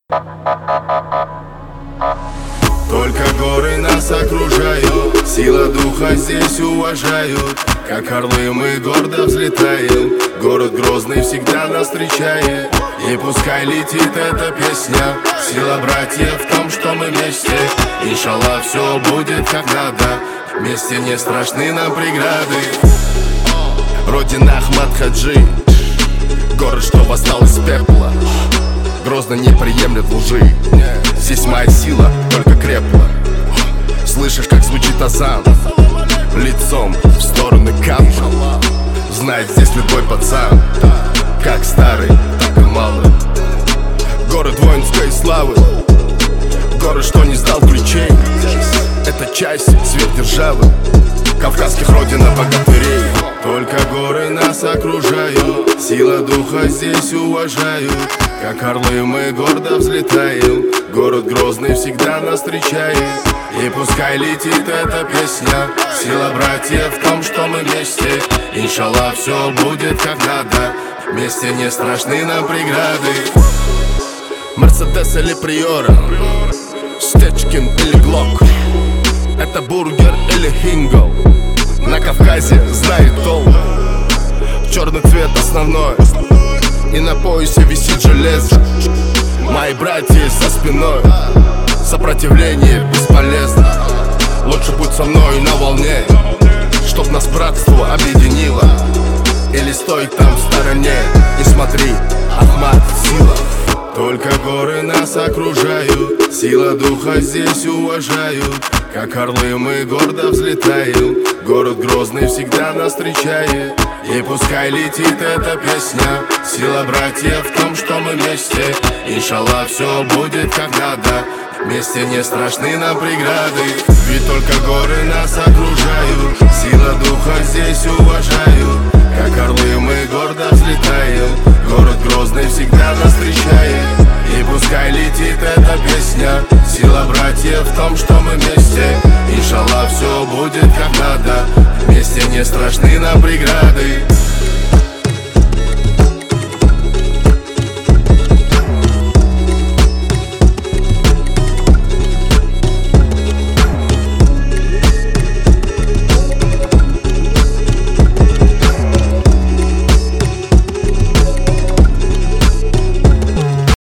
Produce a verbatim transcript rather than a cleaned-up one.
Только горы нас окружают, сила духа здесь уважают. Как орлы мы гордо взлетаем, город Грозный всегда нас встречает. И пускай летит эта песня, сила братьев в том, что мы вместе. Иншаллах, все будет как надо, вместе не страшны нам преграды. Родина Ахмад Хаджи, город, что восстал из пепла. Грозно не приемлет лжи, здесь моя сила только крепла. Слышишь, как звучит азан, лицом в стороны камня. Знает здесь любой пацан, как старый, так и малый. Город воинской славы, город, что не сдал ключей. Это часть сверхдержавы, кавказских родина богатырей. Только горы нас окружают, сила духа здесь уважают. Как орлы мы гордо взлетаем, город Грозный всегда нас встречает. И пускай летит эта песня, сила братьев в том, что мы вместе. Иншаллах, все будет как надо, вместе не страшны нам преграды. Мерседес или Приора, Стечкин или Глок, это бургер или Хингл. На Кавказе знает толк, черный цвет основной, и на поясе висит железо. Мои братья за спиной, сопротивление бесполезно. Лучше будь со мной на волне, чтоб нас братство объединило. Или стой там в стороне и смотри, Ахмад сила. Только горы нас окружают, сила духа здесь уважают. Как орлы мы гордо взлетаем, город Грозный всегда нас встречает. И пускай летит эта песня, сила братьев в том, что мы вместе. Иншаллах, все будет как надо, вместе не страшны нам преграды. Ведь только горы нас окружают, сила духа здесь уважают. Как орлы мы гордо взлетаем, город Грозный всегда нас встречает. И пускай летит эта песня, сила братьев в том, что мы вместе. Иншаллах, все будет как надо, вместе не страшны нам преграды.